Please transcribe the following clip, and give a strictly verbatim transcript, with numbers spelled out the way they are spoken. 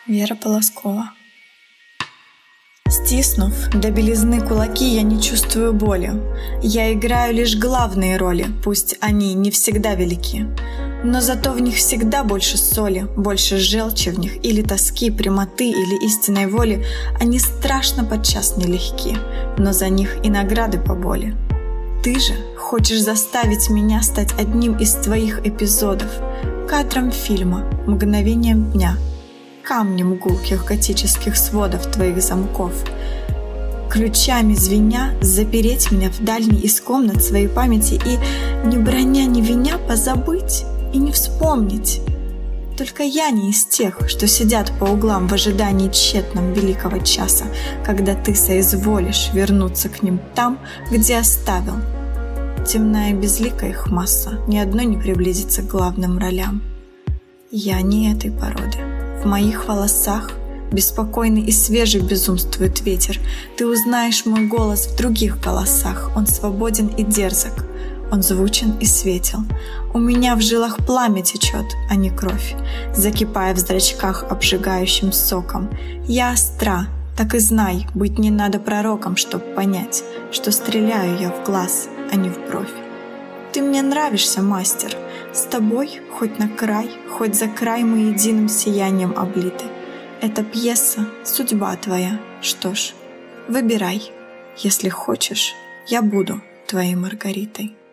Вера Полоскова. Стиснув до белизны кулаки, я не чувствую боли. Я играю лишь главные роли, пусть они не всегда велики. Но зато в них всегда больше соли, больше желчи в них, или тоски, прямоты, или истинной воли. Они страшно подчас нелегки, но за них и награды поболе. Ты же хочешь заставить меня стать одним из твоих эпизодов, кадром фильма, мгновением дня, камнем гулких готических сводов твоих замков, ключами звеня запереть меня в дальней из комнат своей памяти и, не броня, не виня, позабыть и не вспомнить. Только я не из тех, что сидят по углам в ожидании тщетном великого часа, когда ты соизволишь вернуться к ним там, где оставил. Темная и безликая их масса, ни одной не приблизится к главным ролям. Я не этой породы. В моих волосах беспокойный и свежий безумствует ветер. Ты узнаешь мой голос в других голосах. Он свободен и дерзок, он звучен и светел. У меня в жилах пламя течет, а не кровь, закипая в зрачках обжигающим соком. Я остра, так и знай, быть не надо пророком, чтоб понять, что стреляю я в глаз, а не в бровь. Ты мне нравишься, мастер. С тобой хоть на край, хоть за край мы единым сиянием облиты. Эта пьеса — судьба твоя. Что ж, выбирай. Если хочешь, я буду твоей Маргаритой.